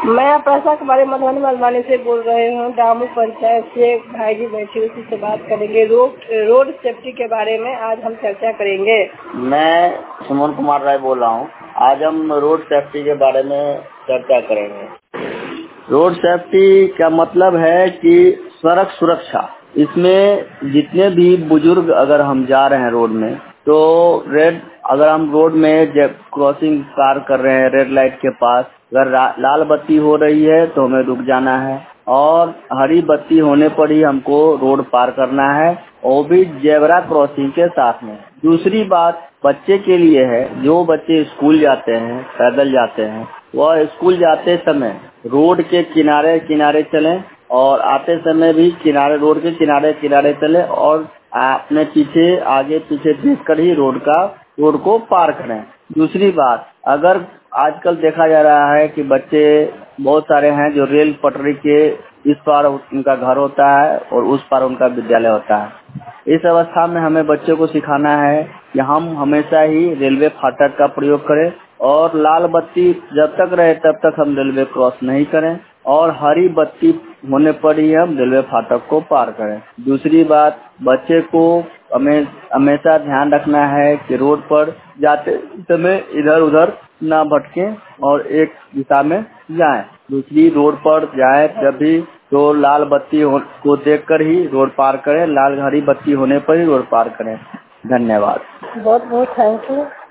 मैं पैसा के बारे में मधुबनी से बोल रहे हूँ। दामू पंचायत से भाई जी बैठे, उसी से बात करेंगे। रोड सेफ्टी के बारे में आज हम चर्चा करेंगे। मैं सुमन कुमार राय बोल रहा हूँ। आज हम रोड सेफ्टी के बारे में चर्चा करेंगे। रोड सेफ्टी का मतलब है कि सड़क सुरक्षा। इसमें जितने भी बुजुर्ग अगर हम जा रहे हैं रोड में, तो अगर हम रोड में जब क्रॉसिंग पार कर रहे हैं रेड लाइट के पास, अगर लाल बत्ती हो रही है तो हमें रुक जाना है और हरी बत्ती होने पर ही हमको रोड पार करना है, वो भी जेब्रा क्रॉसिंग के साथ में। दूसरी बात बच्चे के लिए है, जो बच्चे स्कूल जाते हैं, पैदल जाते हैं, वह स्कूल जाते समय रोड के किनारे किनारे चलें और आते समय भी रोड के किनारे किनारे चलें और अपने पीछे आगे पीछे देखकर ही रोड को पार करें। दूसरी बात, अगर आजकल देखा जा रहा है कि बच्चे बहुत सारे हैं जो रेल पटरी के इस पार उनका घर होता है और उस पार उनका विद्यालय होता है। इस अवस्था में हमें बच्चों को सिखाना है कि हम हमेशा ही रेलवे फाटक का प्रयोग करें और लाल बत्ती जब तक रहे तब तक हम रेलवे क्रॉस नहीं करें और हरी बत्ती होने पर ही हम रेलवे फाटक को पार करें। दूसरी बात, बच्चे को हमें हमेशा ध्यान रखना है कि रोड पर जाते समय इधर उधर ना भटकें और एक दिशा में जाएं। दूसरी, रोड पर जाएं जब भी तो लाल बत्ती को देखकर ही रोड पार करें, हरी बत्ती होने पर ही रोड पार करें। धन्यवाद। बहुत बहुत थैंक यू।